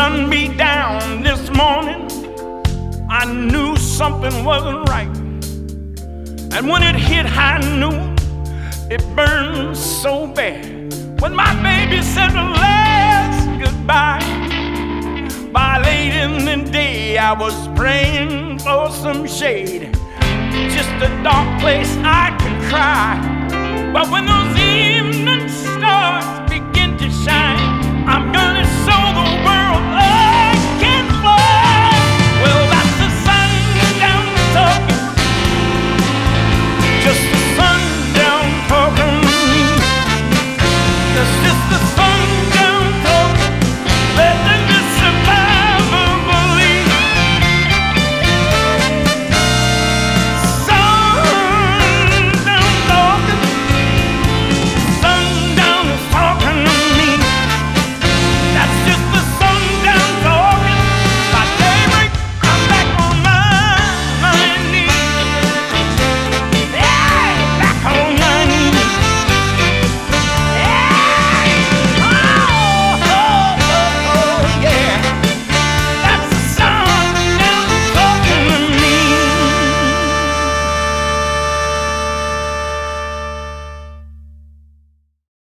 sun beat down this morning, I knew something wasn't right. And when it hit high noon, it burned so bad. When my baby said the last goodbye, by late in the day I was praying for some shade, just a dark place I could cry. But when those